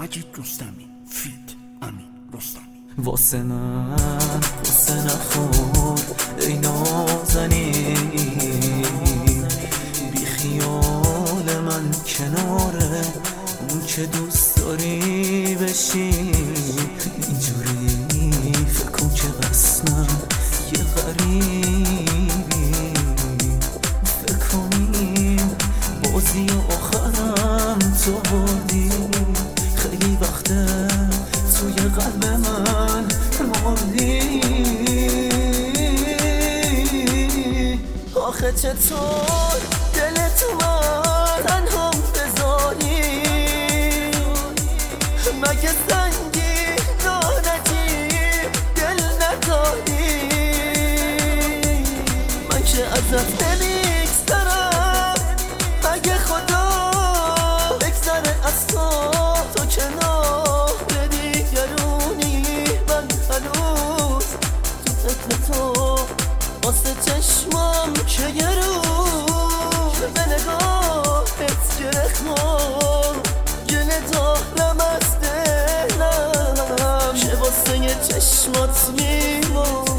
مجید رستمی فیت امین رستمی. واسه من واسه نخور ای نازنین، بی خیال من کناره اون که دوست داری بشی. اینجوری فکر کن که قسمم یه غریبی، فکر کنیم بازی آخرم تو بودی. خیلی وقته توی قلب من مردی. آخه چطور دلت من تنها بذاری؟ مگه زنگی دارتی دل نداری؟ من که ازت نمیگذرم، مگه خدا بگذره از تو کنار دیگرونی؟ من هنوز تو فکر تو، واسه چشمم که یه روز به نگاهت گره خور. گله دارم از دلم که واسه یه چشمات میمون.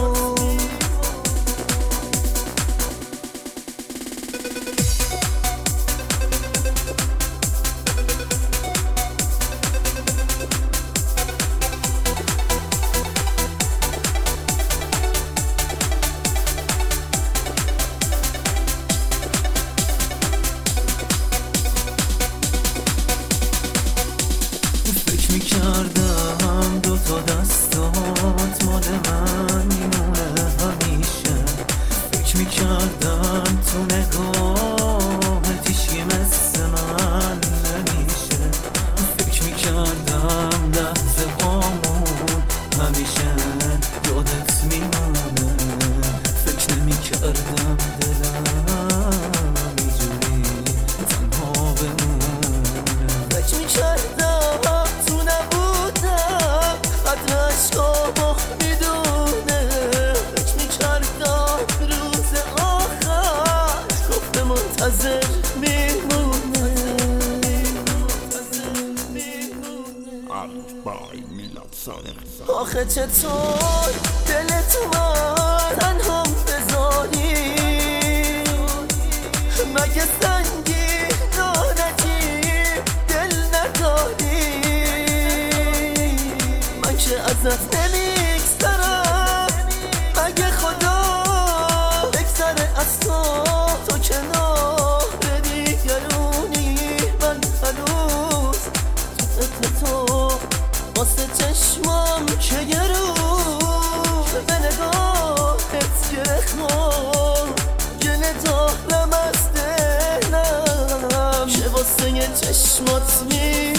میکردم دوتا دستات مال من میمونه همیشه. فکر میکردم تو نگاهت هیچی مثل من نمیشه. فکر میکردم لحظه هامون همیشه یادت میمونه. فکر نمیکردم دلم اینجوری تنها بمونه. فکر میکردم عشقامو میدونه. فکر میکردم روز آخر گفته منتظر میمونه. آخه چطور دلت من تنها بذاری؟ مگه زنگی دارتی دل نداری؟ من که ازت نمیگذرم، مگه خدا بگذره از تو کنار دیگرونی؟ من هنوز تو فکر تو، واسه چشمم که یه روز به نگاهت گره خور. گله دارم از دلم که واسه یه چشمات